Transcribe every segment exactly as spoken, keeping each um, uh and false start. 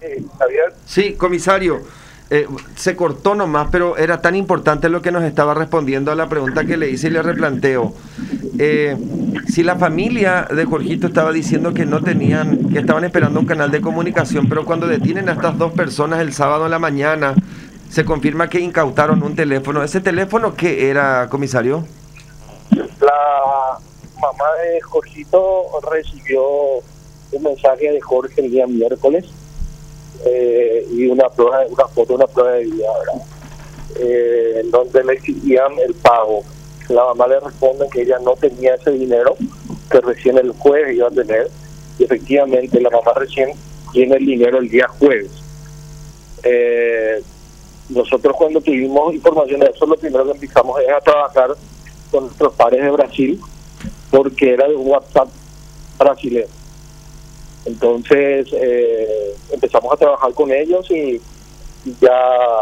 Eh, Javier. Sí, comisario, eh, se cortó nomás, pero era tan importante lo que nos estaba respondiendo a la pregunta que le hice y le replanteo. Eh, si la familia de Jorgito estaba diciendo que no tenían, que estaban esperando un canal de comunicación, pero cuando detienen a estas dos personas el sábado en la mañana, se confirma que incautaron un teléfono. ¿Ese teléfono qué era, comisario? La mamá de Jorgito recibió un mensaje de Jorge el día miércoles eh, y una prueba, una foto, una prueba de vida, ¿verdad? Eh, en donde le exigían el pago. La mamá le responde que ella no tenía ese dinero, que recién el jueves iba a tener, y efectivamente la mamá recién tiene el dinero el día jueves. Eh, nosotros cuando tuvimos información de eso, lo primero que empezamos es a trabajar con nuestros pares de Brasil, porque era de un WhatsApp brasileño. Entonces eh, empezamos a trabajar con ellos y, y ya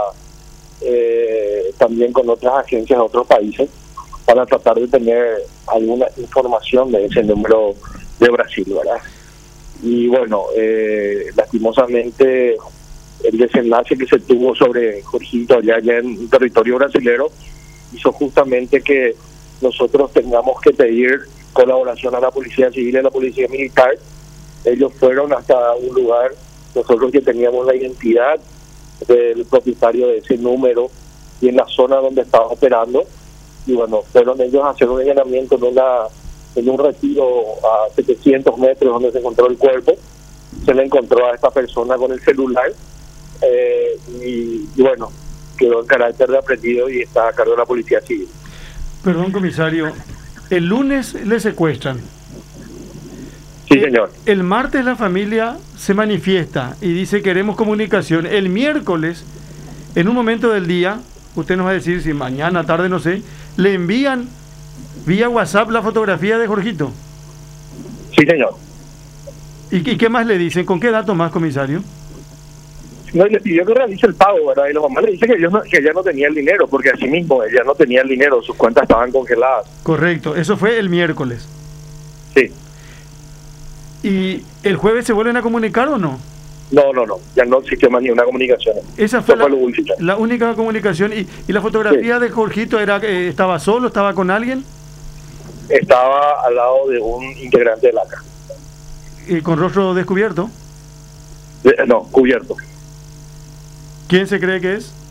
eh, también con otras agencias de otros países para tratar de tener alguna información de ese número de Brasil, ¿verdad? Y bueno, eh, lastimosamente el desenlace que se tuvo sobre Jorgito allá, allá en territorio brasilero hizo justamente que nosotros tengamos que pedir colaboración a la Policía Civil y a la Policía Militar. Ellos fueron hasta un lugar, nosotros que teníamos la identidad del propietario de ese número y en la zona donde estaba operando, y bueno, fueron ellos a hacer un allanamiento en, una, en un retiro a setecientos metros donde se encontró el cuerpo. Se le encontró a esta persona con el celular eh, y, y bueno, quedó en carácter de aprehendido y está a cargo de la Policía Civil. Perdón, comisario, el lunes le secuestran. Sí, señor. El, el martes la familia se manifiesta y dice queremos comunicación. El miércoles, en un momento del día, usted nos va a decir si mañana, tarde, no sé, le envían vía WhatsApp la fotografía de Jorgito. Sí, señor. ¿Y, y qué más le dicen? ¿Con qué datos más, comisario? No, y le pidió que realice el pago, ¿verdad? Y la mamá le dice que, yo no, que ella no tenía el dinero, porque así mismo ella no tenía el dinero, sus cuentas estaban congeladas. Correcto, eso fue el miércoles. Sí. ¿Y el jueves se vuelven a comunicar o no? No, no, no, ya no existió más ni una comunicación. Esa fue, no fue la, la única comunicación. ¿Y, y la fotografía sí. de Jorgito era eh, estaba solo, estaba con alguien? Estaba al lado de un integrante de la C A. ¿Y con rostro descubierto? De, no, cubierto. ¿Quién se cree que es?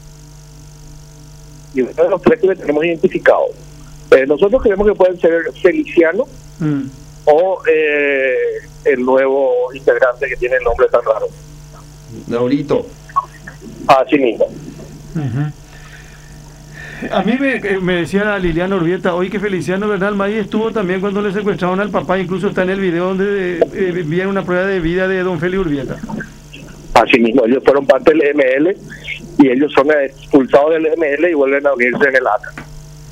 Y uno de los tres que le tenemos identificados. Eh, nosotros creemos que pueden ser Feliciano mm. o eh, el nuevo integrante que tiene el nombre tan raro. Laurito. Así mismo. Uh-huh. A mí me, me decía Liliana Urbieta hoy que Feliciano Bernal Maí estuvo también cuando le secuestraron al papá, incluso está en el video donde eh, envían una prueba de vida de don Félix Urbieta. Así mismo, ellos fueron parte del M L y ellos son expulsados del M L y vuelven a unirse en el A C A.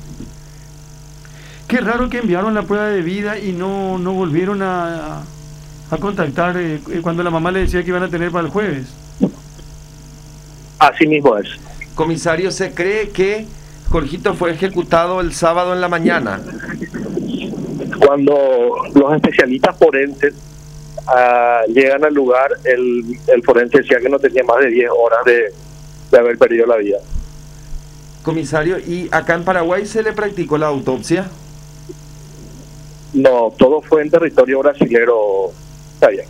Qué raro que enviaron la prueba de vida y no, no volvieron a, a contactar eh, cuando la mamá le decía que iban a tener para el jueves. Así mismo es. Comisario, ¿se cree que Jorgito fue ejecutado el sábado en la mañana? Cuando los especialistas forenses Uh, llegan al lugar, el, el forense decía que no tenía más de diez horas de, de haber perdido la vida. Comisario, ¿y acá en Paraguay se le practicó la autopsia? No, todo fue en territorio brasilero. Está bien.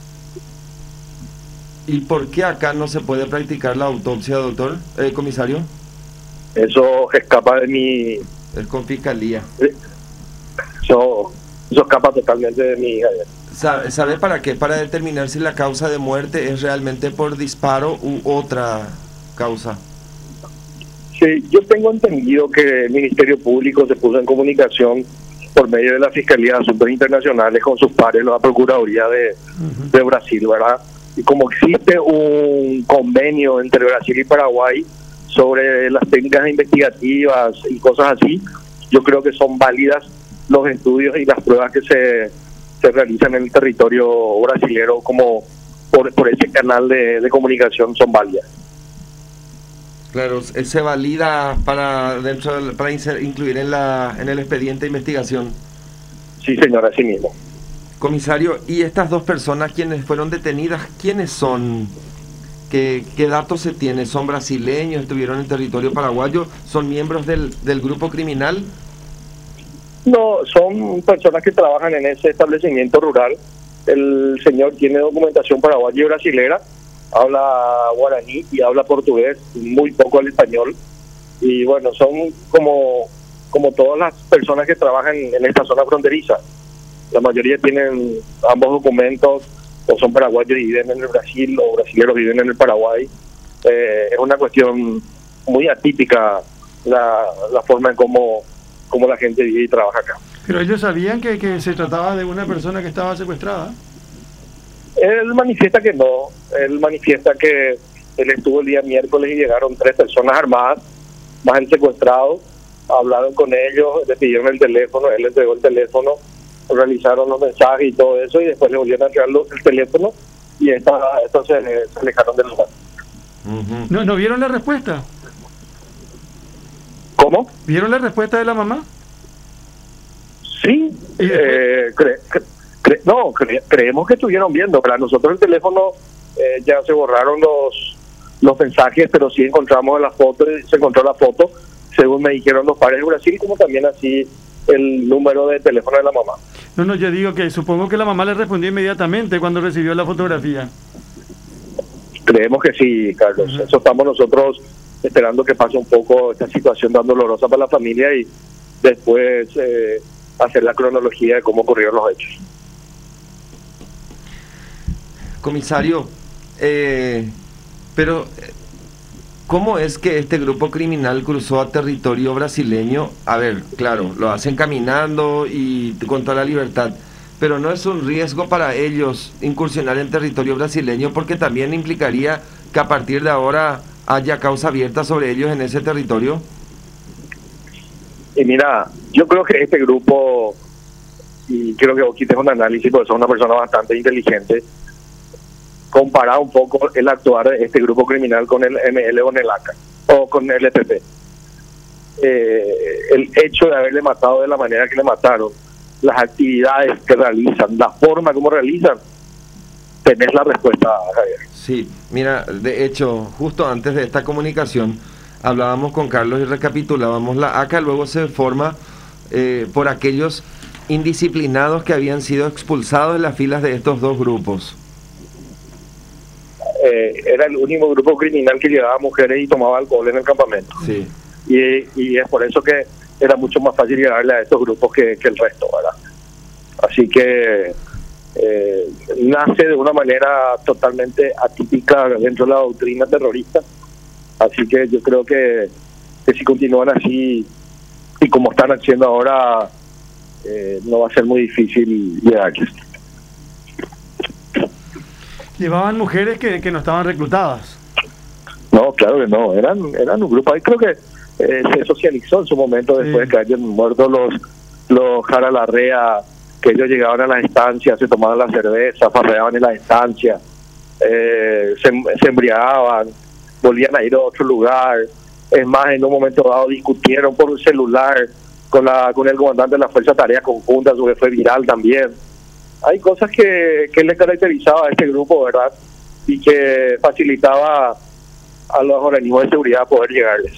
¿Y por qué acá no se puede practicar la autopsia, doctor, eh, comisario? Eso escapa de mi... Es con fiscalía. Eso, eso escapa totalmente de mi... ¿Sabe, ¿Sabe para qué? Para determinar si la causa de muerte es realmente por disparo u otra causa. Sí, yo tengo entendido que el Ministerio Público se puso en comunicación por medio de la Fiscalía de Asuntos Internacionales con sus pares, la Procuraduría de, uh-huh. de Brasil, ¿verdad? Y como existe un convenio entre Brasil y Paraguay sobre las técnicas investigativas y cosas así, yo creo que son válidas los estudios y las pruebas que se... se realizan en el territorio brasilero como por, por ese canal de, de comunicación son válidas. Claro, se valida para dentro del, para incluir en la en el expediente de investigación. Sí, señor, así mismo. Comisario, ¿y estas dos personas quienes fueron detenidas, quiénes son? ¿Qué, qué datos se tiene? ¿Son brasileños? ¿Estuvieron en territorio paraguayo? ¿Son miembros del, del grupo criminal? No, son personas que trabajan en ese establecimiento rural. El señor tiene documentación paraguaya y brasilera, habla guaraní y habla portugués, muy poco el español. Y bueno, son como, como todas las personas que trabajan en esta zona fronteriza. La mayoría tienen ambos documentos, o son paraguayos y viven en el Brasil, o brasileños viven en el Paraguay. Eh, es una cuestión muy atípica la, la forma en cómo, cómo la gente vive y trabaja acá. Pero ellos sabían que, que se trataba de una persona que estaba secuestrada. Él manifiesta que no, él manifiesta que él estuvo el día miércoles y llegaron tres personas armadas, más el secuestrado, hablaron con ellos, le pidieron el teléfono, él les entregó el teléfono, realizaron los mensajes y todo eso, y después le volvieron a entregar el teléfono y esta, estos se, se alejaron del lugar. Uh-huh. ¿No, ¿No vieron la respuesta? ¿Cómo? ¿Vieron la respuesta de la mamá? Sí, eh, cre, cre, cre, no, cre, creemos que estuvieron viendo. Para nosotros el teléfono eh, ya se borraron los los mensajes, pero sí encontramos la foto, se encontró la foto, según me dijeron los padres de Brasil, como también así el número de teléfono de la mamá. No, no, yo digo que supongo que la mamá le respondió inmediatamente cuando recibió la fotografía. Creemos que sí, Carlos. Uh-huh. Eso estamos nosotros esperando que pase un poco esta situación tan dolorosa para la familia y después eh, hacer la cronología de cómo ocurrieron los hechos. Comisario, eh, pero ¿cómo es que este grupo criminal cruzó a territorio brasileño? A ver, claro, lo hacen caminando y con toda la libertad, pero no es un riesgo para ellos incursionar en territorio brasileño, porque también implicaría que a partir de ahora haya causa abierta sobre ellos en ese territorio. Y mira, yo creo que este grupo, y creo que vos quites un análisis, porque sos una persona bastante inteligente, comparar un poco el actuar de este grupo criminal con el M L o con el A C A o con el E P P. Eh, el hecho de haberle matado de la manera que le mataron, las actividades que realizan, la forma como realizan, tenés la respuesta, Javier. Sí, mira, de hecho, justo antes de esta comunicación hablábamos con Carlos y recapitulábamos. La A C A luego se forma eh, por aquellos indisciplinados que habían sido expulsados de las filas de estos dos grupos. Eh, era el único grupo criminal que llevaba mujeres y tomaba alcohol en el campamento. Sí. Y, y es por eso que era mucho más fácil llegarle a estos grupos que, que el resto, ¿verdad? Así que eh, nace de una manera totalmente atípica dentro de la doctrina terrorista. Así que yo creo que, que si continúan así y como están haciendo ahora, eh, no va a ser muy difícil llegarles. ¿Llevaban mujeres que, que no estaban reclutadas? No, claro que no, eran eran un grupo. Ahí creo que eh, se socializó en su momento después sí. de que hayan muerto los los Jara Larrea, que ellos llegaban a las estancias, se tomaban la cerveza, farreaban en las estancias, eh, se, se embriagaban, volvían a ir a otro lugar. Es más, en un momento dado discutieron por un celular con la con el comandante de la Fuerza de Tarea Conjunta, eso que fue viral también. Hay cosas que, que le caracterizaba a este grupo, ¿verdad? Y que facilitaba a los organismos de seguridad poder llegarles.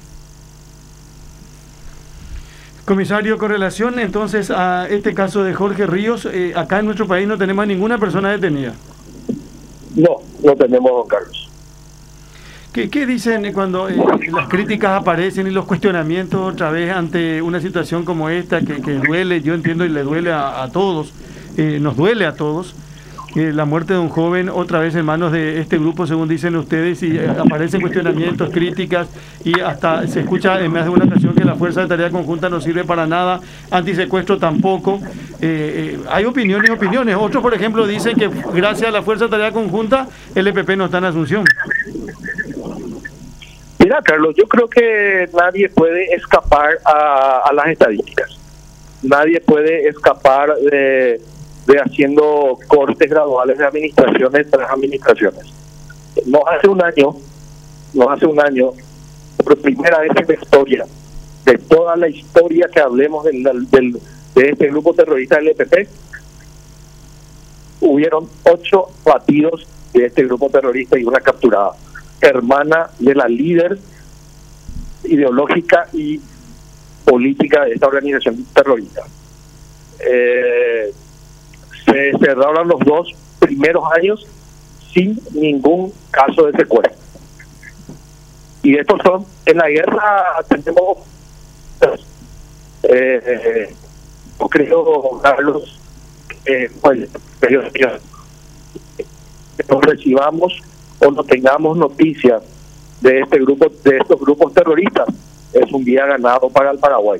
Comisario, con relación entonces a este caso de Jorge Ríos, eh, acá en nuestro país no tenemos a ninguna persona detenida. No, no tenemos, don Carlos. ¿Qué, qué dicen cuando eh, las críticas aparecen y los cuestionamientos otra vez ante una situación como esta que, que duele, yo entiendo y le duele a, a todos? Eh, nos duele a todos eh, la muerte de un joven otra vez en manos de este grupo, según dicen ustedes, y eh, aparecen cuestionamientos, críticas, y hasta se escucha en más de una ocasión que la Fuerza de Tarea Conjunta no sirve para nada, antisecuestro tampoco. Eh, eh, hay opiniones y opiniones. Otros, por ejemplo, dicen que gracias a la Fuerza de Tarea Conjunta el E P P no está en Asunción. Mira, Carlos, yo creo que nadie puede escapar a, a las estadísticas. Nadie puede escapar de de haciendo cortes graduales de administraciones tras administraciones. Nos hace un año, nos hace un año, por primera vez en la historia, de toda la historia que hablemos del, del, de este grupo terrorista del E P P, hubieron ocho abatidos de este grupo terrorista y una capturada, hermana de la líder ideológica y política de esta organización terrorista. Eh, se cerraron los dos primeros años sin ningún caso de secuestro. Y estos son, en la guerra tenemos, eh, yo creo, Carlos, eh, pues, que nos recibamos o no tengamos noticias de este grupo, de estos grupos terroristas, es un día ganado para el Paraguay.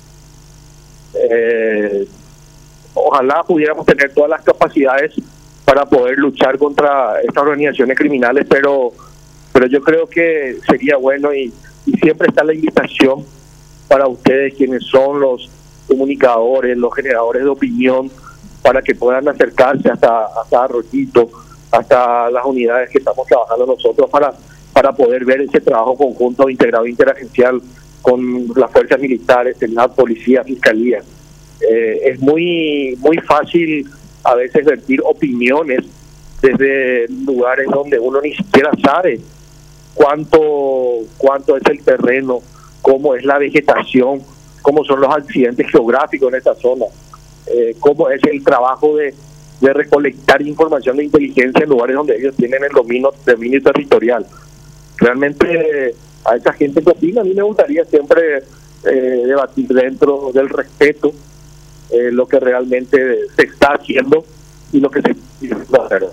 Eh, ojalá pudiéramos tener todas las capacidades para poder luchar contra estas organizaciones criminales, pero pero yo creo que sería bueno y, y siempre está la invitación para ustedes, quienes son los comunicadores, los generadores de opinión, para que puedan acercarse hasta hasta Arroyito, hasta las unidades que estamos trabajando nosotros para para poder ver ese trabajo conjunto, integrado, interagencial con las fuerzas militares, Senado, Policía, Fiscalía. Eh, es muy muy fácil a veces vertir opiniones desde lugares donde uno ni siquiera sabe cuánto cuánto es el terreno, cómo es la vegetación, cómo son los accidentes geográficos en esta zona, eh, cómo es el trabajo de, de recolectar información de inteligencia en lugares donde ellos tienen el dominio, dominio territorial. Realmente a esa gente que opina, a mí me gustaría siempre eh, debatir dentro del respeto eh, lo que realmente se está haciendo y lo que se está haciendo.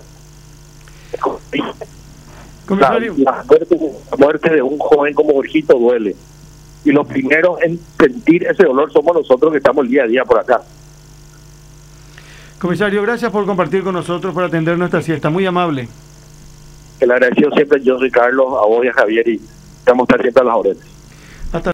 La, la, muerte, la muerte de un joven como Jorgito duele, y los primeros en sentir ese dolor somos nosotros que estamos el día a día por acá. Comisario, gracias por compartir con nosotros, por atender nuestra siesta, muy amable. El agradecido siempre yo soy Carlos, a vos y a Javier, y vamos a estar siempre a las órdenes.